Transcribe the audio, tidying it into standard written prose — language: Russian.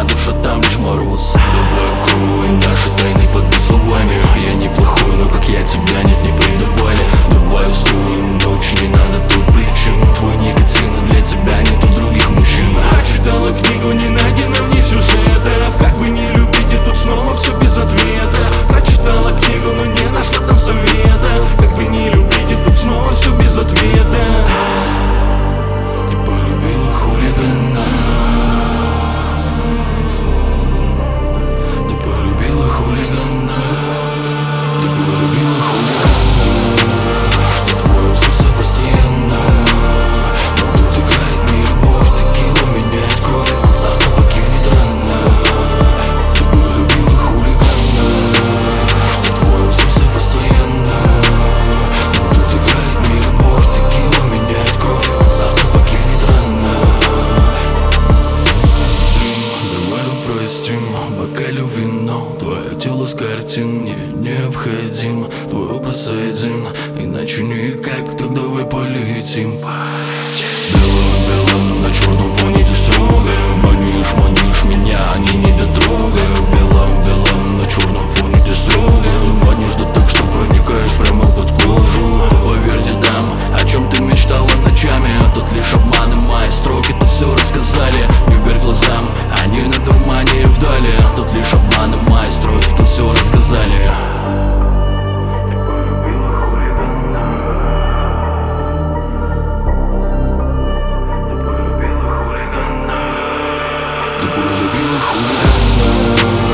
душа, там лишь мороз. Давай укроем наши тайны под словами. Я неплохой, но как я тебя нет, не предавали. Давай устроим ночь, не надо тут причин. Твой никотин, и для тебя нету других мужчин. Читала книгу, не найдено в ней сюжетов. Как бы не любить, и тут снова все без ответа. Прочитала книгу, но не нашла там совета. Как бы не любить, и тут снова все без ответа. Ты полюбила хулигана. Ты полюбила хулигана. Ты полюбила хулигана. Что в твоем сердце постоянно. Но тут играет не любовь. Текила меняет кровь, он завтра покинет рано. Ты полюбила хулигана. Что в твоем сердце постоянно. Но тут играет не любовь. Текила меняет кровь, он завтра покинет рано. Давай упростим, бокалю вино. Твое тело с картин мне необходим. Твой образ один, иначе никак. Так давай полетим. Белым на черном фоне ты строго. Манишь меня, они не дотрогают. Белым на черном фоне ты строго. Манишь да так, что проникаешь прямо под кожу. Поверь, не дам, о чем ты мечтала ночами. А тут лишь обманы, мои строки тут все рассказали. Не верь глазам, они на дурмане и вдали. А тут лишь обманы, мои строки тут все рассказали. Ты полюбила хулигана.